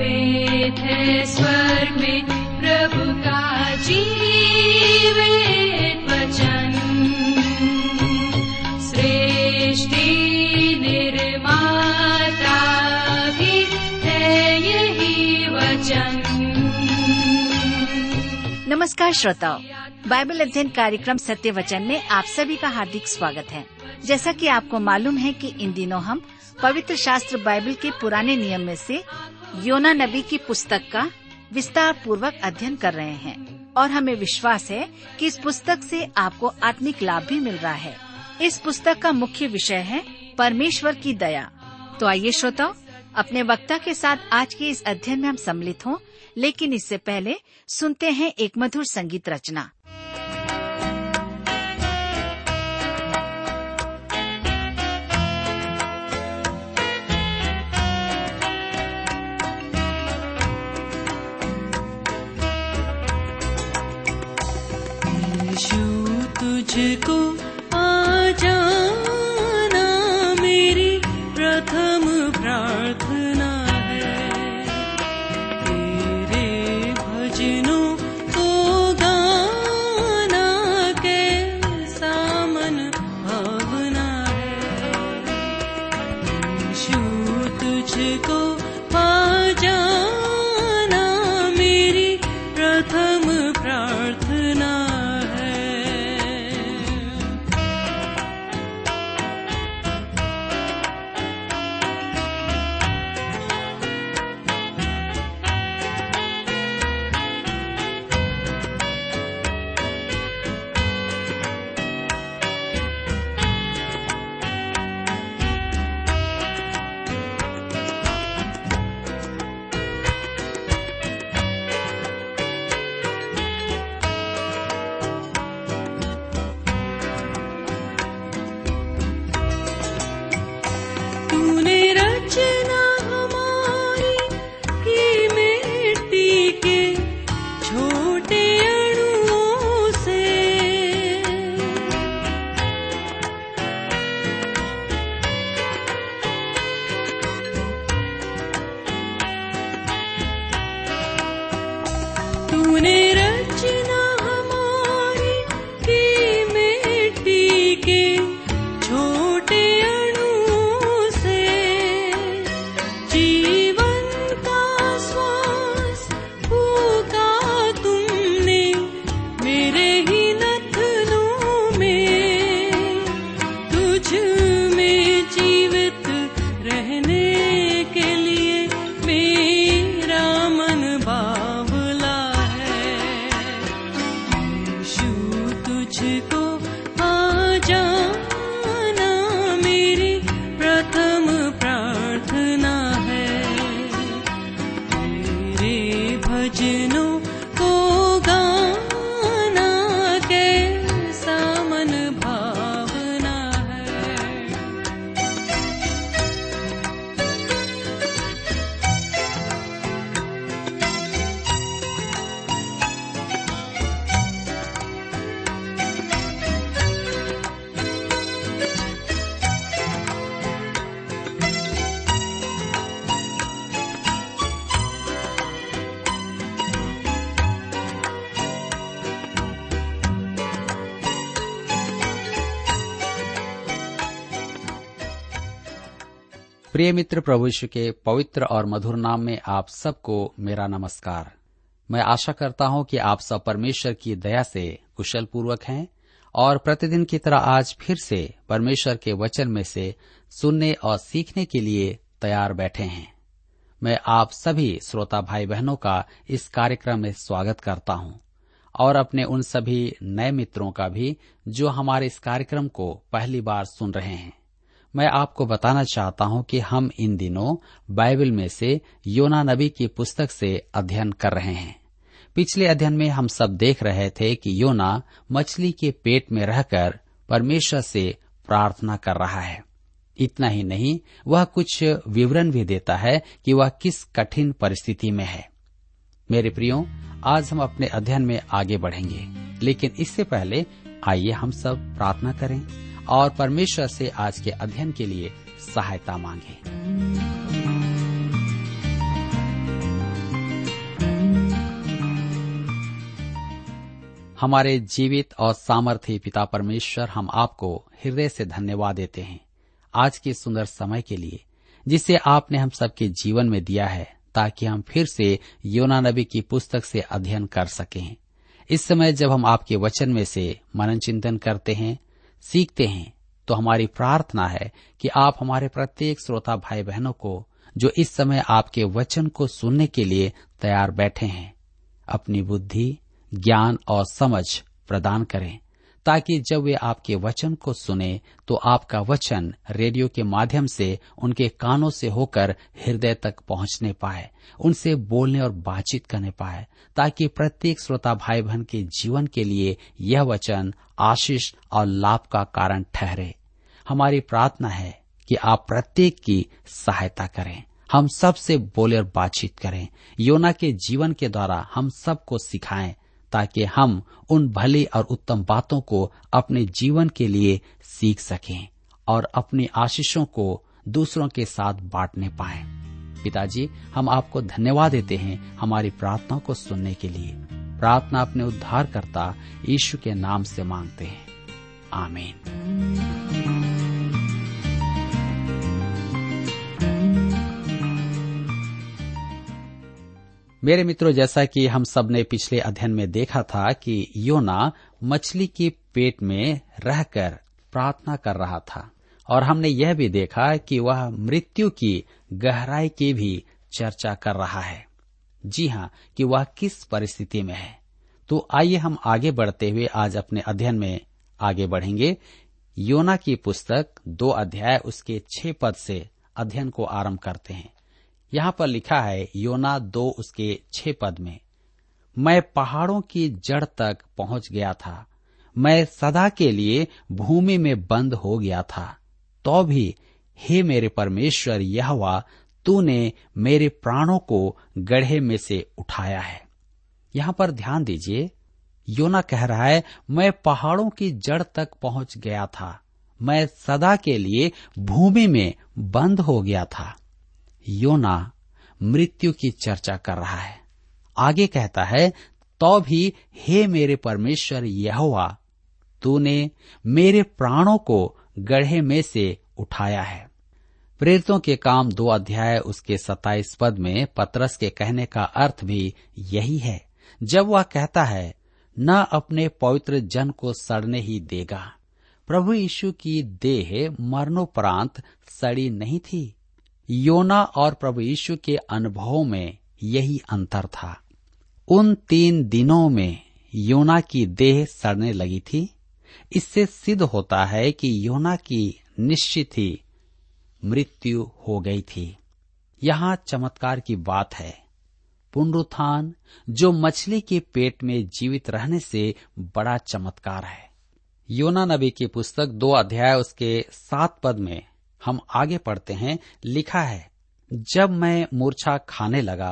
वेद है स्वर्ग में प्रभु का जीवित वचन, सृष्टि निर्माता भी है यही वचन। नमस्कार श्रोताओ, बाइबल अध्ययन कार्यक्रम सत्य वचन में आप सभी का हार्दिक स्वागत है। जैसा कि आपको मालूम है कि इन दिनों हम पवित्र शास्त्र बाइबल के पुराने नियम में से योना नबी की पुस्तक का विस्तार पूर्वक अध्ययन कर रहे हैं और हमें विश्वास है कि इस पुस्तक से आपको आत्मिक लाभ भी मिल रहा है। इस पुस्तक का मुख्य विषय है परमेश्वर की दया। तो आइए श्रोताओ, अपने वक्ता के साथ आज के इस अध्ययन में हम सम्मिलित हों, लेकिन इससे पहले सुनते हैं एक मधुर संगीत रचना। तुझको आ जाना मेरी प्रथम प्रार्थना है, तेरे भजनों को गाना कैसा मन भावना है। यीशु तुझको आ जाना मेरी प्रथम प्रार्थना। प्रिय मित्र, प्रभु यीशु के पवित्र और मधुर नाम में आप सबको मेरा नमस्कार। मैं आशा करता हूं कि आप सब परमेश्वर की दया से कुशल पूर्वक हैं और प्रतिदिन की तरह आज फिर से परमेश्वर के वचन में से सुनने और सीखने के लिए तैयार बैठे हैं। मैं आप सभी श्रोता भाई बहनों का इस कार्यक्रम में स्वागत करता हूं और अपने उन सभी नए मित्रों का भी जो हमारे इस कार्यक्रम को पहली बार सुन रहे हैं। मैं आपको बताना चाहता हूं कि हम इन दिनों बाइबल में से योना नबी की पुस्तक से अध्ययन कर रहे हैं। पिछले अध्ययन में हम सब देख रहे थे कि योना मछली के पेट में रहकर परमेश्वर से प्रार्थना कर रहा है। इतना ही नहीं, वह कुछ विवरण भी देता है कि वह किस कठिन परिस्थिति में है। मेरे प्रियो, आज हम अपने अध्ययन में आगे बढ़ेंगे, लेकिन इससे पहले आइए हम सब प्रार्थना करें और परमेश्वर से आज के अध्ययन के लिए सहायता मांगे। हमारे जीवित और सामर्थी पिता परमेश्वर, हम आपको हृदय से धन्यवाद देते हैं आज के सुंदर समय के लिए जिसे आपने हम सबके जीवन में दिया है, ताकि हम फिर से योना नबी की पुस्तक से अध्ययन कर सकें। इस समय जब हम आपके वचन में से मनन चिंतन करते हैं, सीखते हैं, तो हमारी प्रार्थना है कि आप हमारे प्रत्येक श्रोता भाई बहनों को जो इस समय आपके वचन को सुनने के लिए तैयार बैठे हैं, अपनी बुद्धि, ज्ञान और समझ प्रदान करें, ताकि जब वे आपके वचन को सुने तो आपका वचन रेडियो के माध्यम से उनके कानों से होकर हृदय तक पहुंचने पाए, उनसे बोलने और बातचीत करने पाए, ताकि प्रत्येक श्रोता भाई बहन के जीवन के लिए यह वचन आशीष और लाभ का कारण ठहरे। हमारी प्रार्थना है कि आप प्रत्येक की सहायता करें, हम सबसे बोले और बातचीत करें, योना के जीवन के द्वारा हम सबको सिखाएं, ताकि हम उन भली और उत्तम बातों को अपने जीवन के लिए सीख सकें और अपनी आशीषों को दूसरों के साथ बांटने पाएं। पिताजी, हम आपको धन्यवाद देते हैं हमारी प्रार्थनाओं को सुनने के लिए। प्रार्थना अपने उद्धारकर्ता यीशु के नाम से मांगते हैं, आमीन। मेरे मित्रों, जैसा कि हम सब ने पिछले अध्ययन में देखा था कि योना मछली के पेट में रहकर प्रार्थना कर रहा था, और हमने यह भी देखा कि वह मृत्यु की गहराई की भी चर्चा कर रहा है। जी हाँ, कि वह किस परिस्थिति में है। तो आइए हम आगे बढ़ते हुए आज अपने अध्ययन में आगे बढ़ेंगे। योना की पुस्तक 2 अध्याय उसके 6 पद से अध्ययन को आरंभ करते हैं। यहाँ पर लिखा है, योना 2 उसके 6 पद में, मैं पहाड़ों की जड़ तक पहुंच गया था, मैं सदा के लिए भूमि में बंद हो गया था, तो भी हे मेरे परमेश्वर यहोवा, तूने मेरे प्राणों को गड्ढे में से उठाया है। यहाँ पर ध्यान दीजिए, योना कह रहा है, मैं पहाड़ों की जड़ तक पहुंच गया था, मैं सदा के लिए भूमि में बंद हो गया था। योना मृत्यु की चर्चा कर रहा है। आगे कहता है, तो भी हे मेरे परमेश्वर यहोवा, तूने मेरे प्राणों को गड्ढे में से उठाया है। प्रेरितों के काम 2 अध्याय उसके 27 पद में पतरस के कहने का अर्थ भी यही है, जब वह कहता है, न अपने पवित्र जन को सड़ने ही देगा। प्रभु यीशु की देह मरणोपरांत सड़ी नहीं थी। योना और प्रभु यीशु के अनुभवों में यही अंतर था। उन 3 दिनों में योना की देह सड़ने लगी थी। इससे सिद्ध होता है कि योना की निश्चित ही मृत्यु हो गई थी। यहाँ चमत्कार की बात है, पुनरुत्थान जो मछली के पेट में जीवित रहने से बड़ा चमत्कार है। योना नबी की पुस्तक 2 अध्याय उसके 7 पद में हम आगे पढ़ते हैं, लिखा है, जब मैं मूर्छा खाने लगा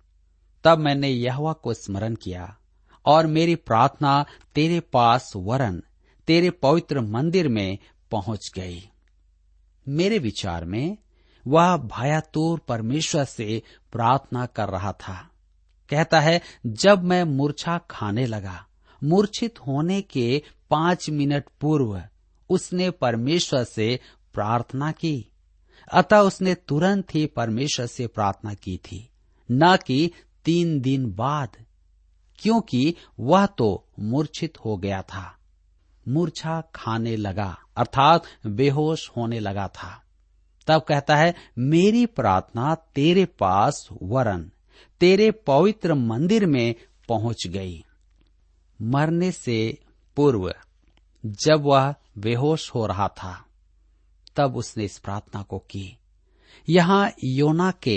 तब मैंने यहोवा को स्मरण किया और मेरी प्रार्थना तेरे पास वरन तेरे पवित्र मंदिर में पहुंच गई। मेरे विचार में वह भयातुर परमेश्वर से प्रार्थना कर रहा था। कहता है, जब मैं मूर्छा खाने लगा, मूर्छित होने के 5 मिनट पूर्व उसने परमेश्वर से प्रार्थना की। अतः उसने तुरंत ही परमेश्वर से प्रार्थना की थी, न कि 3 दिन बाद, क्योंकि वह तो मूर्छित हो गया था। मूर्छा खाने लगा अर्थात बेहोश होने लगा था। तब कहता है, मेरी प्रार्थना तेरे पास वरन तेरे पवित्र मंदिर में पहुंच गई। मरने से पूर्व जब वह बेहोश हो रहा था, तब उसने इस प्रार्थना को की। यहां योना के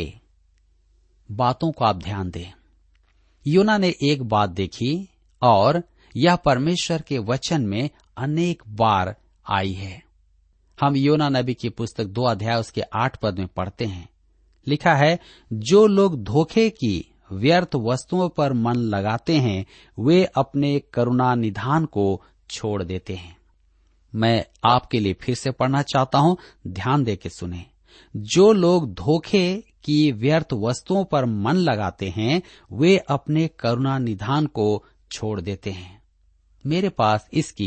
बातों को आप ध्यान दें। योना ने एक बात देखी और यह परमेश्वर के वचन में अनेक बार आई है। हम योना नबी की पुस्तक 2 अध्याय उसके 8 पद में पढ़ते हैं, लिखा है, जो लोग धोखे की व्यर्थ वस्तुओं पर मन लगाते हैं, वे अपने करुणा निधान को छोड़ देते हैं। मैं आपके लिए फिर से पढ़ना चाहता हूं, ध्यान दे के सुने। जो लोग धोखे की व्यर्थ वस्तुओं पर मन लगाते हैं, वे अपने करुणा निधान को छोड़ देते हैं। मेरे पास इसकी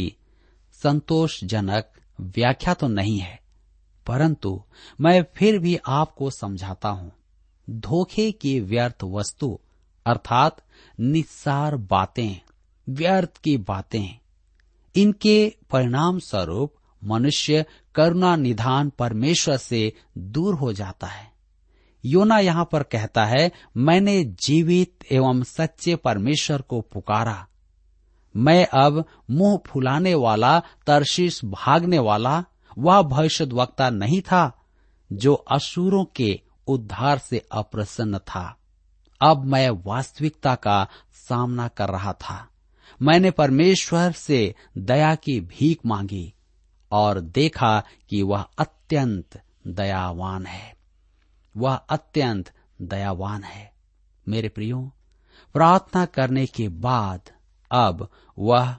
संतोषजनक व्याख्या तो नहीं है, परंतु मैं फिर भी आपको समझाता हूं। धोखे की व्यर्थ वस्तु अर्थात निस्सार बातें, व्यर्थ की बातें, इनके परिणाम स्वरूप मनुष्य करुणा निधान परमेश्वर से दूर हो जाता है। योना यहाँ पर कहता है, मैंने जीवित एवं सच्चे परमेश्वर को पुकारा। मैं अब मुंह फुलाने वाला, तरशीश भागने वाला वह भविष्यद्वक्ता नहीं था जो अशूरों के उद्धार से अप्रसन्न था। अब मैं वास्तविकता का सामना कर रहा था। मैंने परमेश्वर से दया की भीख मांगी और देखा कि वह अत्यंत दयावान है। वह अत्यंत दयावान है। मेरे प्रियो, प्रार्थना करने के बाद अब वह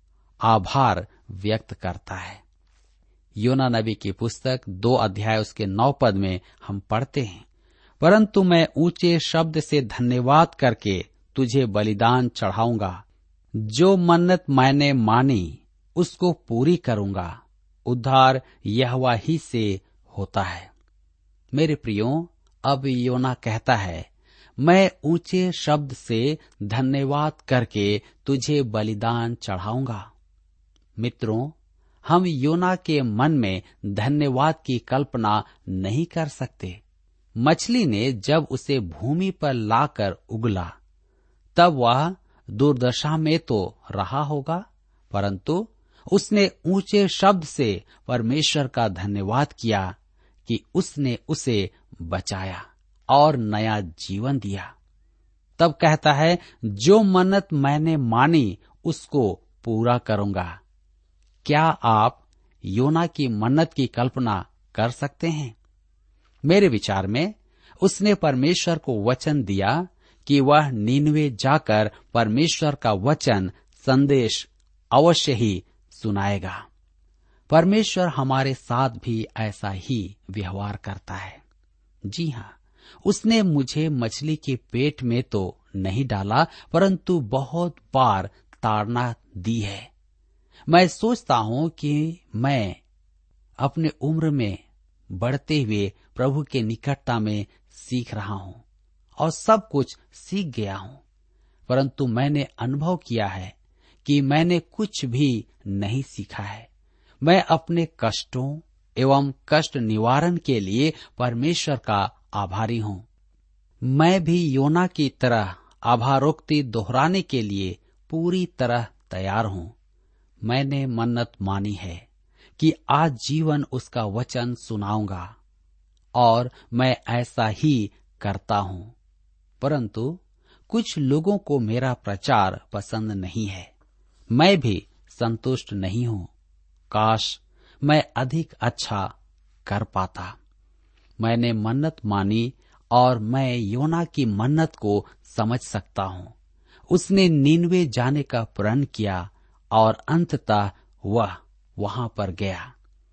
आभार व्यक्त करता है। योना नबी की पुस्तक 2 अध्याय उसके 9 पद में हम पढ़ते हैं, परंतु मैं ऊंचे शब्द से धन्यवाद करके तुझे बलिदान चढ़ाऊंगा। जो मन्नत मैंने मानी उसको पूरी करूंगा। उद्धार यहोवा ही से होता है। मेरे प्रियो, अब योना कहता है, मैं ऊंचे शब्द से धन्यवाद करके तुझे बलिदान चढ़ाऊंगा। मित्रों, हम योना के मन में धन्यवाद की कल्पना नहीं कर सकते। मछली ने जब उसे भूमि पर लाकर उगला तब वह दुर्दशा में तो रहा होगा, परंतु उसने ऊंचे शब्द से परमेश्वर का धन्यवाद किया कि उसने उसे बचाया और नया जीवन दिया। तब कहता है, जो मन्नत मैंने मानी उसको पूरा करूंगा। क्या आप योना की मन्नत की कल्पना कर सकते हैं? मेरे विचार में उसने परमेश्वर को वचन दिया कि वह नीनवे जाकर परमेश्वर का वचन संदेश अवश्य ही सुनाएगा। परमेश्वर हमारे साथ भी ऐसा ही व्यवहार करता है। जी हाँ, उसने मुझे मछली के पेट में तो नहीं डाला, परंतु बहुत बार ताड़ना दी है। मैं सोचता हूँ कि मैं अपने उम्र में बढ़ते हुए प्रभु के निकटता में सीख रहा हूँ और सब कुछ सीख गया हूँ, परंतु मैंने अनुभव किया है कि मैंने कुछ भी नहीं सीखा है। मैं अपने कष्टों एवं कष्ट निवारण के लिए परमेश्वर का आभारी हूँ। मैं भी योना की तरह आभारोक्ति दोहराने के लिए पूरी तरह तैयार हूँ। मैंने मन्नत मानी है कि आज जीवन उसका वचन सुनाऊंगा और मैं ऐसा ही करता हूँ, परंतु कुछ लोगों को मेरा प्रचार पसंद नहीं है। मैं भी संतुष्ट नहीं हूँ। काश मैं अधिक अच्छा कर पाता। मैंने मन्नत मानी और मैं योना की मन्नत को समझ सकता हूँ। उसने नीनवे जाने का प्रण किया और अंततः वह वहां पर गया।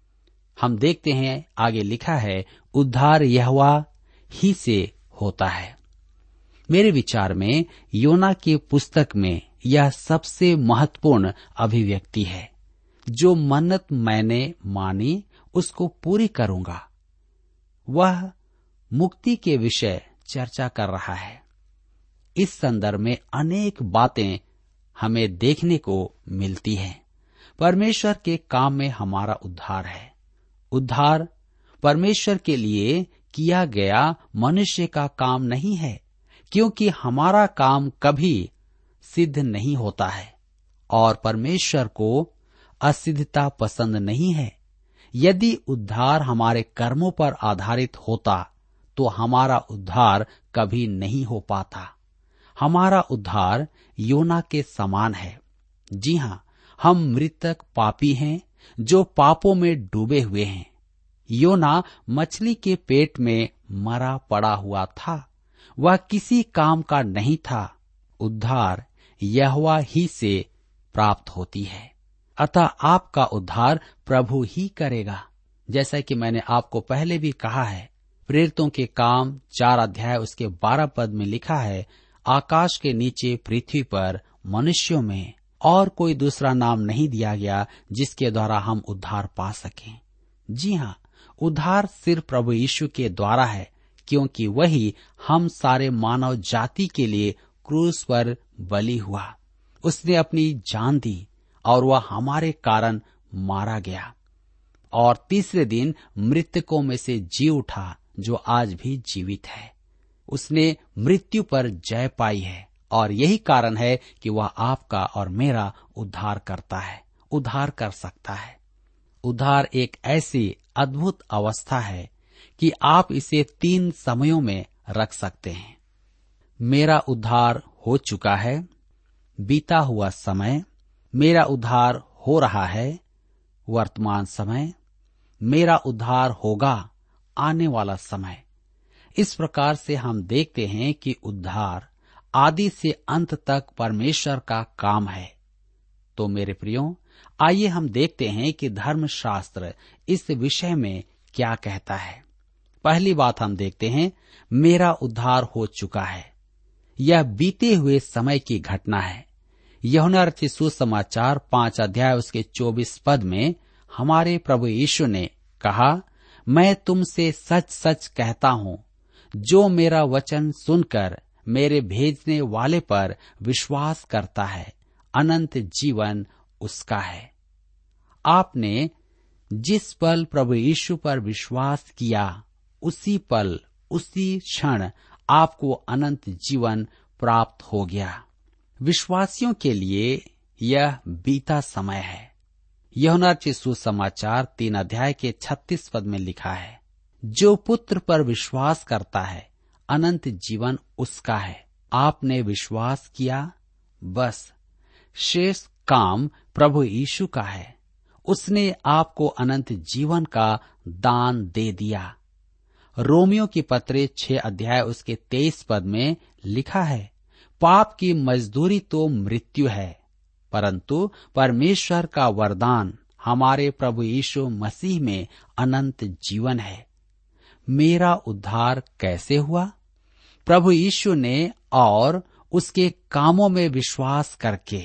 हम देखते हैं, आगे लिखा है, उद्धार यहोवा ही से होता है। मेरे विचार में योना की पुस्तक में यह सबसे महत्वपूर्ण अभिव्यक्ति है। जो मन्नत मैंने मानी उसको पूरी करूंगा। वह मुक्ति के विषय चर्चा कर रहा है। इस संदर्भ में अनेक बातें हमें देखने को मिलती हैं। परमेश्वर के काम में हमारा उद्धार है। उद्धार परमेश्वर के लिए किया गया मनुष्य का काम नहीं है, क्योंकि हमारा काम कभी सिद्ध नहीं होता है और परमेश्वर को असिद्धता पसंद नहीं है। यदि उद्धार हमारे कर्मों पर आधारित होता तो हमारा उद्धार कभी नहीं हो पाता। हमारा उद्धार योना के समान है। जी हाँ, हम मृतक पापी हैं जो पापों में डूबे हुए हैं। योना मछली के पेट में मरा पड़ा हुआ था। वह किसी काम का नहीं था। उद्धार यहोवा ही से प्राप्त होती है। अतः आपका उद्धार प्रभु ही करेगा। जैसा कि मैंने आपको पहले भी कहा है, प्रेरितों के काम 4 अध्याय उसके 12 पद में लिखा है, आकाश के नीचे पृथ्वी पर मनुष्यों में और कोई दूसरा नाम नहीं दिया गया जिसके द्वारा हम उद्धार पा सकें। जी हाँ, उद्धार सिर्फ प्रभु यीशु के द्वारा है, क्योंकि वही हम सारे मानव जाति के लिए क्रूस पर बलि हुआ। उसने अपनी जान दी और वह हमारे कारण मारा गया और तीसरे दिन मृतकों में से जी उठा, जो आज भी जीवित है। उसने मृत्यु पर जय पाई है और यही कारण है कि वह आपका और मेरा उद्धार करता है, उद्धार कर सकता है। उद्धार एक ऐसी अद्भुत अवस्था है कि आप इसे 3 समयों में रख सकते हैं। मेरा उद्धार हो चुका है, बीता हुआ समय, मेरा उद्धार हो रहा है, वर्तमान समय, मेरा उद्धार होगा, आने वाला समय। इस प्रकार से हम देखते हैं कि उद्धार आदि से अंत तक परमेश्वर का काम है। तो मेरे प्रियो, आइए हम देखते हैं कि धर्मशास्त्र इस विषय में क्या कहता है। पहली बात हम देखते हैं, मेरा उद्धार हो चुका है। यह बीते हुए समय की घटना है। यूहन्ना रचित सुसमाचार 5 अध्याय उसके 24 पद में हमारे प्रभु यीशु ने कहा, मैं तुमसे सच सच कहता हूँ, जो मेरा वचन सुनकर मेरे भेजने वाले पर विश्वास करता है, अनंत जीवन उसका है। आपने जिस पल प्रभु यीशु पर विश्वास किया, उसी पल, उसी क्षण आपको अनंत जीवन प्राप्त हो गया। विश्वासियों के लिए यह बीता समय है। यूहन्ना रचित सुसमाचार 3 अध्याय के 36 पद में लिखा है, जो पुत्र पर विश्वास करता है, अनंत जीवन उसका है। आपने विश्वास किया, बस शेष काम प्रभु यीशु का है। उसने आपको अनंत जीवन का दान दे दिया। रोमियो की पत्री 6 अध्याय उसके 23 पद में लिखा है, पाप की मजदूरी तो मृत्यु है, परंतु परमेश्वर का वरदान हमारे प्रभु यीशु मसीह में अनंत जीवन है। मेरा उद्धार कैसे हुआ? प्रभु यीशु ने और उसके कामों में विश्वास करके।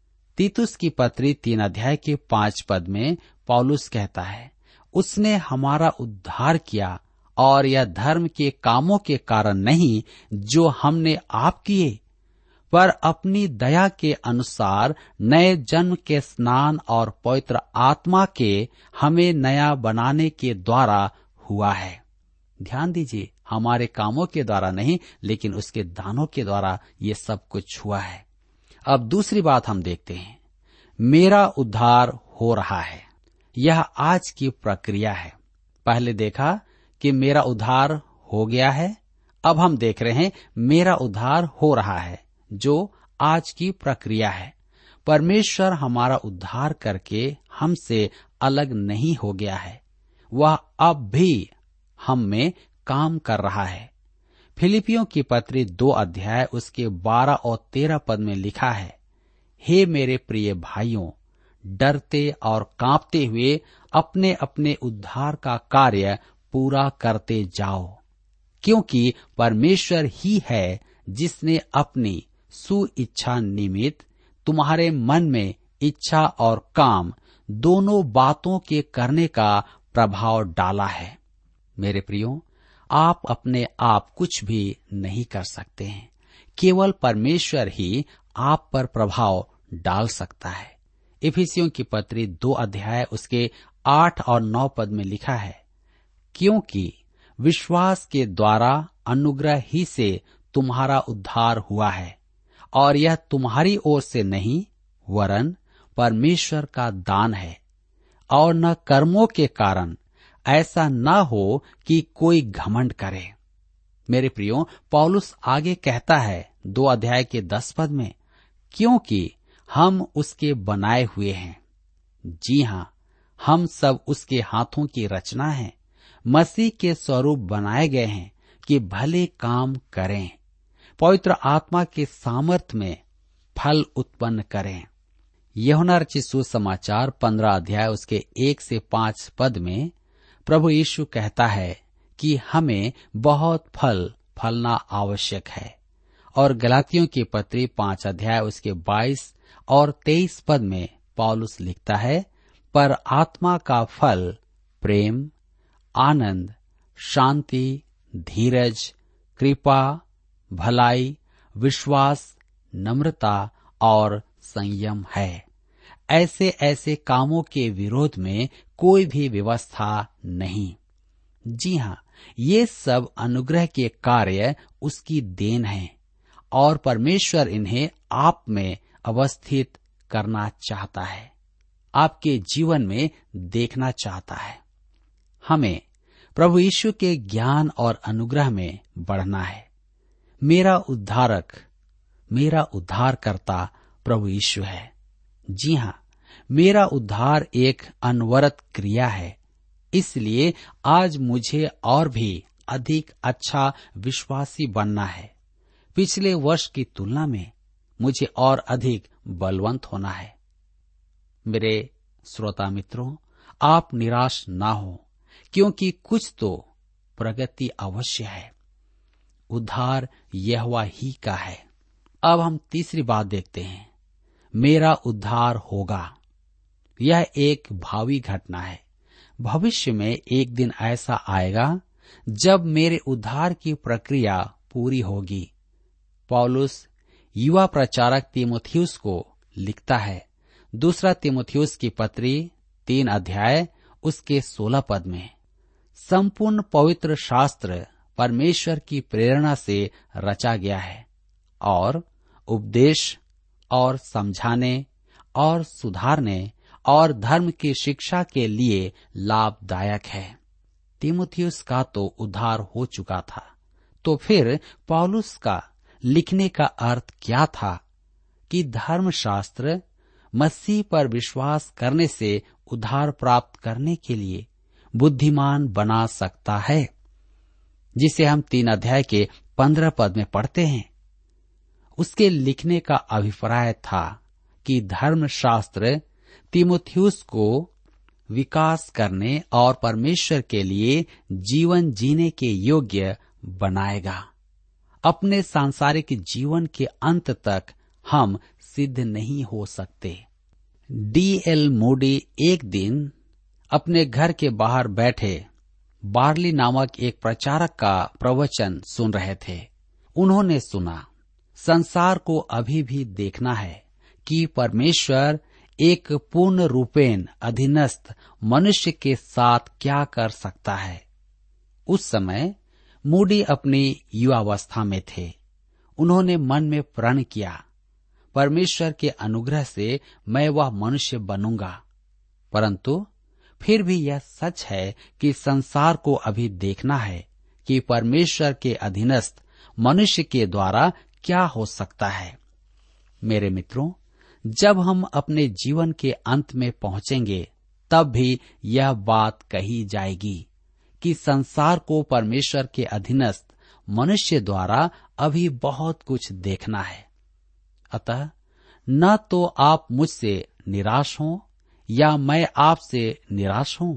तीतुस की पत्री 3 अध्याय के 5 पद में पौलुस कहता है, उसने हमारा उद्धार किया और यह धर्म के कामों के कारण नहीं जो हमने आप किए, पर अपनी दया के अनुसार नए जन्म के स्नान और पवित्र आत्मा के हमें नया बनाने के द्वारा हुआ है। ध्यान दीजिए, हमारे कामों के द्वारा नहीं, लेकिन उसके दानों के द्वारा ये सब कुछ हुआ है। अब दूसरी बात हम देखते हैं, मेरा उद्धार हो रहा है। यह आज की प्रक्रिया है। पहले देखा कि मेरा उद्धार हो गया है, अब हम देख रहे हैं मेरा उद्धार हो रहा है, जो आज की प्रक्रिया है। परमेश्वर हमारा उद्धार करके हमसे अलग नहीं हो गया है, वह अब भी हम में काम कर रहा है। फिलिपियों की पत्री 2 अध्याय उसके 12 और 13 पद में लिखा है, हे मेरे प्रिय भाइयों, डरते और कांपते हुए अपने अपने उद्धार का कार्य पूरा करते जाओ, क्योंकि परमेश्वर ही है जिसने अपनी सुइच्छा निमित्त तुम्हारे मन में इच्छा और काम दोनों बातों के करने का प्रभाव डाला है। मेरे प्रियो, आप अपने आप कुछ भी नहीं कर सकते हैं, केवल परमेश्वर ही आप पर प्रभाव डाल सकता है। इफिसियों की पत्री 2 अध्याय उसके 8 और 9 पद में लिखा है, क्योंकि विश्वास के द्वारा अनुग्रह ही से तुम्हारा उद्धार हुआ है, और यह तुम्हारी ओर से नहीं वरन परमेश्वर का दान है, और न कर्मों के कारण, ऐसा न हो कि कोई घमंड करे। मेरे प्रियो, पौलुस आगे कहता है 2 अध्याय के 10 पद में, क्योंकि हम उसके बनाए हुए हैं। जी हाँ, हम सब उसके हाथों की रचना है, मसीह के स्वरूप बनाए गए हैं कि भले काम करें, पवित्र आत्मा के सामर्थ में फल उत्पन्न करें। यूहन्ना रचित सुसमाचार 15 अध्याय उसके 1 से 5 पद में प्रभु यीशु कहता है कि हमें बहुत फल फलना आवश्यक है, और गलातियों की पत्री 5 अध्याय उसके 22 और 23 पद में पौलुस लिखता है, पर आत्मा का फल प्रेम, आनंद, शांति, धीरज, कृपा, भलाई, विश्वास, नम्रता और संयम है। ऐसे ऐसे कामों के विरोध में कोई भी व्यवस्था नहीं। जी हाँ, ये सब अनुग्रह के कार्य उसकी देन है और परमेश्वर इन्हें आप में अवस्थित करना चाहता है, आपके जीवन में देखना चाहता है। हमें प्रभु यीशु के ज्ञान और अनुग्रह में बढ़ना है। मेरा उद्धारक, मेरा उद्धारकर्ता प्रभु यीशु है। जी हाँ, मेरा उद्धार एक अनवरत क्रिया है। इसलिए आज मुझे और भी अधिक अच्छा विश्वासी बनना है। पिछले वर्ष की तुलना में मुझे और अधिक बलवंत होना है। मेरे श्रोता मित्रों, आप निराश ना हो, क्योंकि कुछ तो प्रगति अवश्य है। उद्धार यहोवा ही का है। अब हम तीसरी बात देखते हैं, मेरा उद्धार होगा। यह एक भावी घटना है। भविष्य में एक दिन ऐसा आएगा जब मेरे उद्धार की प्रक्रिया पूरी होगी। पौलुस युवा प्रचारक तीमुथियुस को लिखता है, 2 तीमुथियुस की पत्री 3 अध्याय उसके 16 पद में, संपूर्ण पवित्र शास्त्र परमेश्वर की प्रेरणा से रचा गया है और उपदेश और समझाने और सुधारने और धर्म की शिक्षा के लिए लाभदायक है। तीमुथियुस का तो उद्धार हो चुका था, तो फिर पौलुस का लिखने का अर्थ क्या था कि धर्मशास्त्र मसीह पर विश्वास करने से उद्धार प्राप्त करने के लिए बुद्धिमान बना सकता है, जिसे हम 3 अध्याय के 15 पद में पढ़ते हैं। उसके लिखने का अभिप्राय था कि धर्मशास्त्र तीमुथियुस को विकास करने और परमेश्वर के लिए जीवन जीने के योग्य बनाएगा। अपने सांसारिक जीवन के अंत तक हम सिद्ध नहीं हो सकते। D.L. मूडी एक दिन अपने घर के बाहर बैठे बार्ली नामक एक प्रचारक का प्रवचन सुन रहे थे। उन्होंने सुना, संसार को अभी भी देखना है कि परमेश्वर एक पूर्ण रूपेण अधीनस्थ मनुष्य के साथ क्या कर सकता है। उस समय मूडी अपनी युवावस्था में थे। उन्होंने मन में प्रण किया, परमेश्वर के अनुग्रह से मैं वह मनुष्य बनूंगा। परंतु फिर भी यह सच है कि संसार को अभी देखना है कि परमेश्वर के अधीनस्थ मनुष्य के द्वारा क्या हो सकता है। मेरे मित्रों, जब हम अपने जीवन के अंत में पहुंचेंगे, तब भी यह बात कही जाएगी कि संसार को परमेश्वर के अधीनस्थ मनुष्य द्वारा अभी बहुत कुछ देखना है। अतः न तो आप मुझसे निराश हों या मैं आपसे निराश हूं।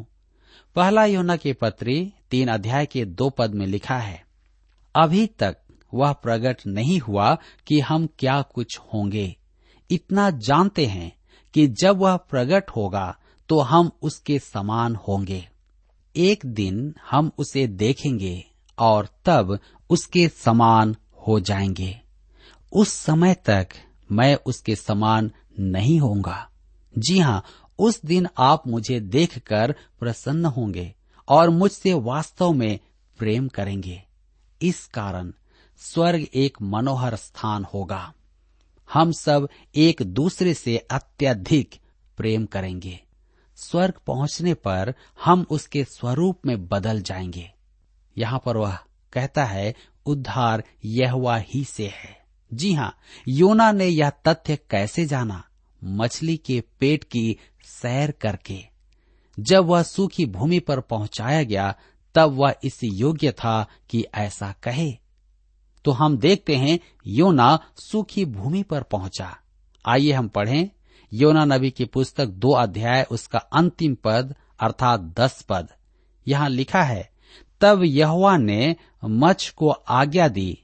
1 यूहन्ना की पत्री 3 अध्याय के 2 पद में लिखा है, अभी तक वह प्रकट नहीं हुआ कि हम क्या कुछ होंगे। इतना जानते हैं कि जब वह प्रकट होगा तो हम उसके समान होंगे। एक दिन हम उसे देखेंगे और तब उसके समान हो जाएंगे। उस समय तक मैं उसके समान नहीं होऊंगा। जी हाँ, उस दिन आप मुझे देखकर प्रसन्न होंगे और मुझसे वास्तव में प्रेम करेंगे। इस कारण स्वर्ग एक मनोहर स्थान होगा। हम सब एक दूसरे से अत्यधिक प्रेम करेंगे। स्वर्ग पहुंचने पर हम उसके स्वरूप में बदल जाएंगे। यहाँ पर वह कहता है, उद्धार यहोवा ही से है। जी हाँ, योना ने यह तथ्य कैसे जाना? मछली के पेट की सैर करके। जब वह सूखी भूमि पर पहुंचाया गया, तब वह इस योग्य था कि ऐसा कहे। तो हम देखते हैं योना सूखी भूमि पर पहुंचा। आइए हम पढ़ें योना नबी की पुस्तक 2 अध्याय उसका अंतिम पद अर्थात 10 पद। यहाँ लिखा है, तब यहोवा ने मछ को आज्ञा दी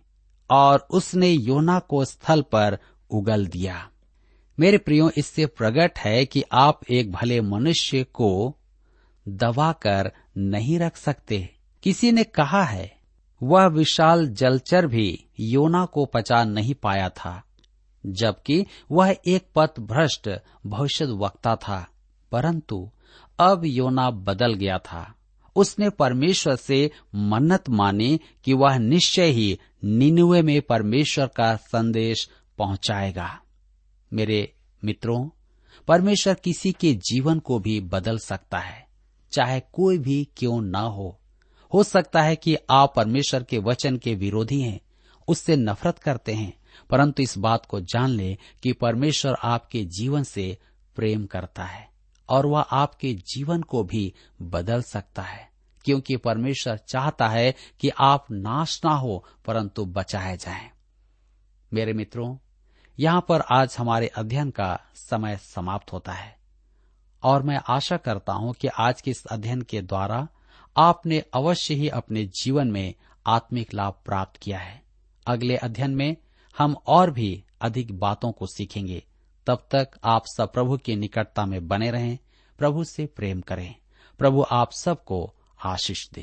और उसने योना को स्थल पर उगल दिया। मेरे प्रियो, इससे प्रकट है कि आप एक भले मनुष्य को दबाकर नहीं रख सकते। किसी ने कहा है, वह विशाल जलचर भी योना को पचा नहीं पाया था, जबकि वह एक पथभ्रष्ट भविष्यद्वक्ता था। परंतु अब योना बदल गया था। उसने परमेश्वर से मन्नत मानी कि वह निश्चय ही निनवे में परमेश्वर का संदेश पहुंचाएगा। मेरे मित्रों, परमेश्वर किसी के जीवन को भी बदल सकता है, चाहे कोई भी क्यों ना हो सकता है कि आप परमेश्वर के वचन के विरोधी हैं, उससे नफरत करते हैं, परंतु इस बात को जान लें कि परमेश्वर आपके जीवन से प्रेम करता है और वह आपके जीवन को भी बदल सकता है, क्योंकि परमेश्वर चाहता है कि आप नाश ना हो परंतु बचाए जाएं। मेरे मित्रों, यहाँ पर आज हमारे अध्ययन का समय समाप्त होता है और मैं आशा करता हूँ कि आज के इस अध्ययन के द्वारा आपने अवश्य ही अपने जीवन में आत्मिक लाभ प्राप्त किया है। अगले अध्ययन में हम और भी अधिक बातों को सीखेंगे। तब तक आप सब प्रभु की निकटता में बने रहें, प्रभु से प्रेम करें। प्रभु आप सबको आशीष दे।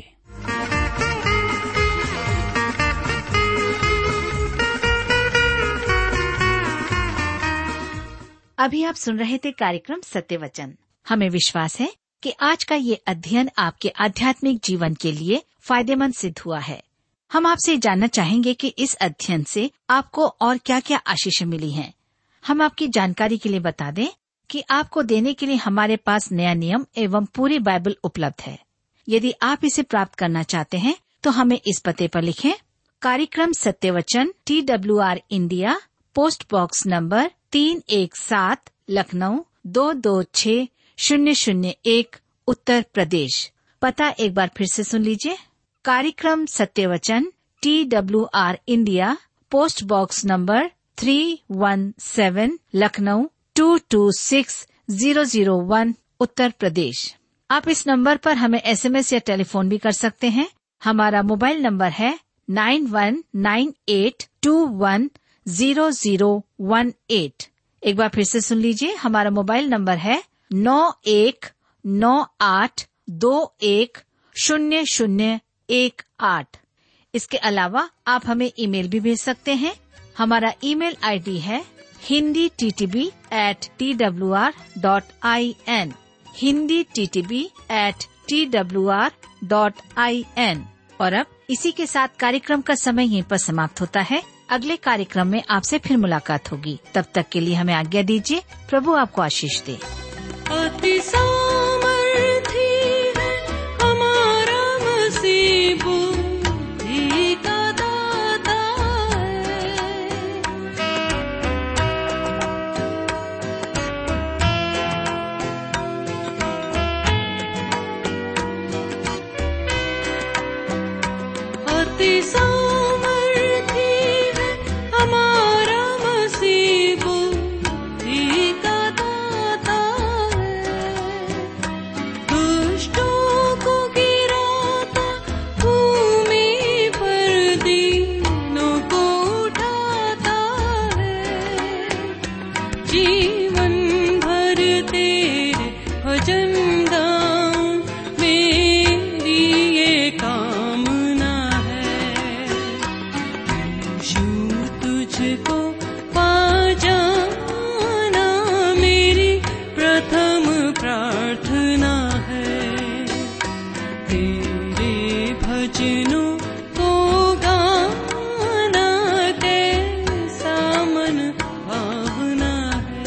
अभी आप सुन रहे थे कार्यक्रम सत्य वचन। हमें विश्वास है कि आज का ये अध्ययन आपके आध्यात्मिक जीवन के लिए फायदेमंद सिद्ध हुआ है। हम आपसे जानना चाहेंगे कि इस अध्ययन से आपको और क्या क्या आशीषें मिली हैं। हम आपकी जानकारी के लिए बता दें कि आपको देने के लिए हमारे पास नया नियम एवं पूरी बाइबल उपलब्ध है। यदि आप इसे प्राप्त करना चाहते हैं तो हमें इस पते पर लिखें। कार्यक्रम सत्य वचन, TWR India, post box number 317, Lucknow 226001, Uttar Pradesh. पता एक बार फिर से सुन लीजिए। कार्यक्रम सत्य वचन, TWR India, post box number 317, Lucknow 226001, Uttar Pradesh. आप इस नंबर पर हमें SMS या टेलीफोन भी कर सकते हैं। हमारा मोबाइल नंबर है 9198210018। एक बार फिर से सुन लीजिए। हमारा मोबाइल नंबर है 9198210018। इसके अलावा आप हमें ईमेल भी भेज सकते हैं। हमारा ईमेल ID है hinditb@twr.in, hinditb@twr.in। और अब इसी के साथ कार्यक्रम का समय यहीं पर समाप्त होता है। अगले कार्यक्रम में आपसे फिर मुलाकात होगी। तब तक के लिए हमें आज्ञा दीजिए। प्रभु आपको आशीष दे। अति सामर्थी है हमारा मसीह, बुद्धि का दाता है। अति सामर्थी है हमारा मसीह, बुद्धि का दाता है। दुष्टों को गिराता, भूमि पर दीनों को उठाता है। जीवन भर तेरे भजन गाऊं, मेरी ये कामना है। यीशु तुझको पा जाना मेरी प्रथम प्रार्थना है। तेरे भजनों को गाना कैसा मन भावना है।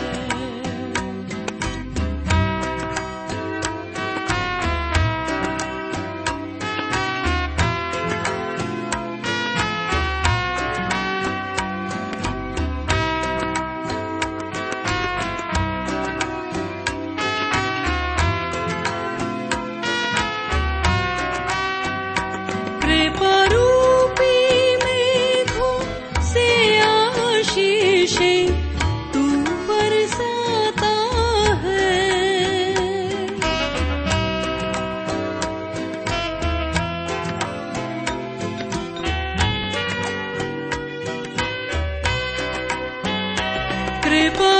कृपा रूपी मेघों से आशीषें तू बरसाता है। कृपा